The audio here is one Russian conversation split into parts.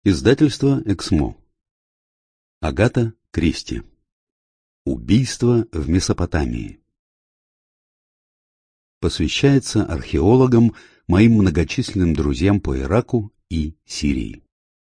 Издательство «Эксмо». Агата Кристи. Убийство в Месопотамии. Посвящается археологам, моим многочисленным друзьям по Ираку и Сирии.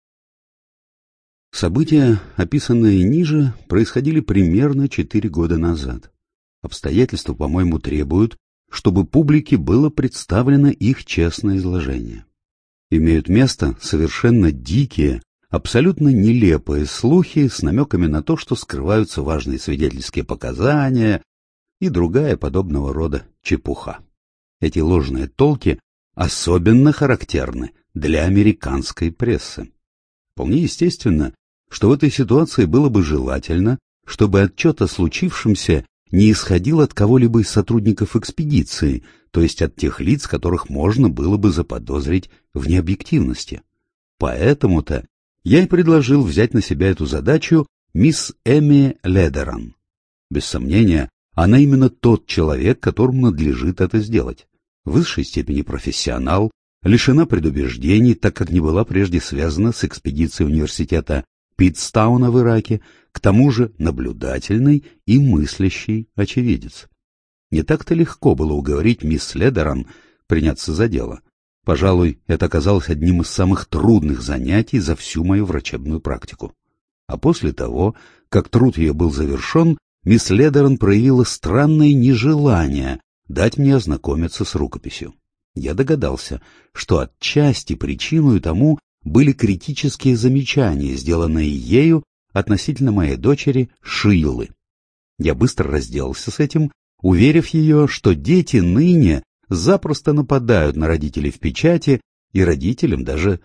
События, описанные ниже, происходили примерно 4 года назад. Обстоятельства, по-моему, требуют, чтобы публике было представлено их честное изложение. Имеют место совершенно дикие, абсолютно нелепые слухи с намеками на то, что скрываются важные свидетельские показания и другая подобного рода чепуха. Эти ложные толки особенно характерны для американской прессы. Вполне естественно, что в этой ситуации было бы желательно, чтобы отчет о случившемся не исходил от кого-либо из сотрудников экспедиции, то есть от тех лиц, которых можно было бы заподозрить в необъективности. Поэтому-то я и предложил взять на себя эту задачу мисс Эми Ледеран. Без сомнения, она именно тот человек, которому надлежит это сделать. В высшей степени профессионал, лишена предубеждений, так как не была прежде связана с экспедицией университета Питтстауна в Ираке, к тому же наблюдательный и мыслящий очевидец. Не так-то легко было уговорить мисс Ледеран приняться за дело. Пожалуй, это оказалось одним из самых трудных занятий за всю мою врачебную практику. А после того, как труд ее был завершен, мисс Ледеран проявила странное нежелание дать мне ознакомиться с рукописью. Я догадался, что отчасти причиной тому были критические замечания, сделанные ею относительно моей дочери Шиллы. Я быстро разделался с этим, уверив ее, что дети ныне запросто нападают на родителей в печати, и родителям даже